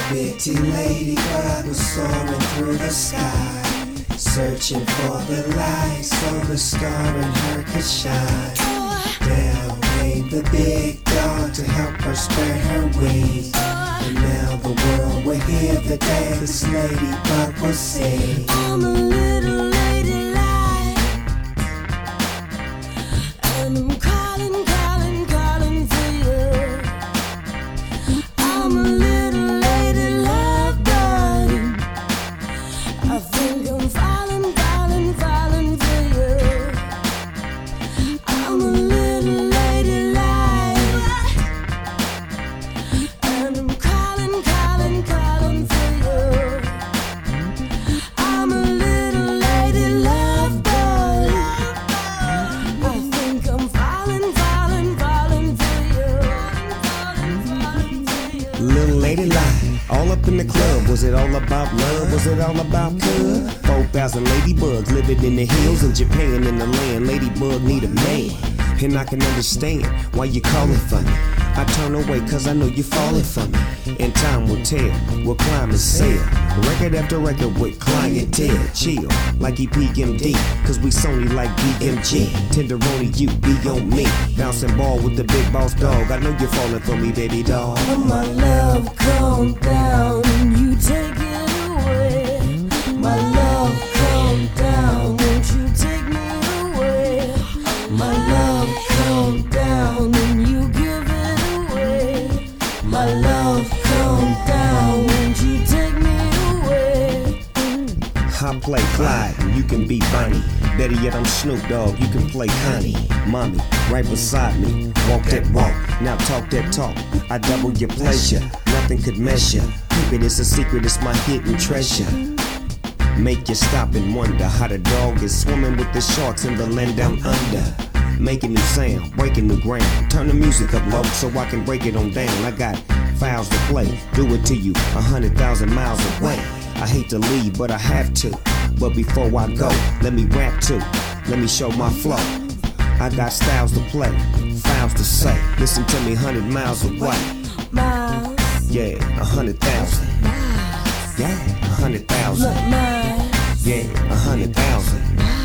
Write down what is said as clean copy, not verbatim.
Pretty ladybird was soaring through the sky, searching for the light so the star in her could shine. Down came the big dog to help her spread her wings, and now the world will hear the day this ladybug will sing. I'm a little lady light, and I'm calling, calling, calling for you. I'm a little lady love bug. I think I'm falling, falling, falling for you. I'm a little lady light, and I'm calling, calling, calling for you. I'm a little lady love bug. I think I'm falling, falling, falling for you. Falling, falling for you. Little lady lie, all up in the club. Was it all about love? Was it all about good? 4,000 ladybugs living in the hills in Japan. In the land, ladybug need a man. And I can understand why you calling for me. I turn away cause I know you're falling for me. And time will tell, we'll climb and sail. Record after record with clientele. Chill, like EPMD, cause we Sony like BMG. Tenderoni, you be on me. Bouncing ball with the big boss dog. I know you're falling for me, baby doll. My love, calm down, you take it away. My love, calm down, won't you take me away? My love, calm down, and you give it away. My love, calm down, won't you take me away? I play Clyde, you can be Bonnie. Better yet, I'm Snoop Dogg, you can play Connie. Mommy, right beside me, walk that walk, now talk that talk. I double your pleasure, nothing could measure. Keep it, it's a secret, it's my hidden treasure. Make you stop and wonder how the dog is swimming with the sharks in the land down under. Making new sound, breaking new ground. Turn the music up low so I can break it on down. I got files to play, do it to you 100,000 miles away. I hate to leave, but I have to. But before I go, let me rap too. Let me show my flow. I got styles to play, files to say. Listen to me 100 miles away. Miles, Yeah, 100,000. Yeah, 100,000. miles, Yeah, 100,000.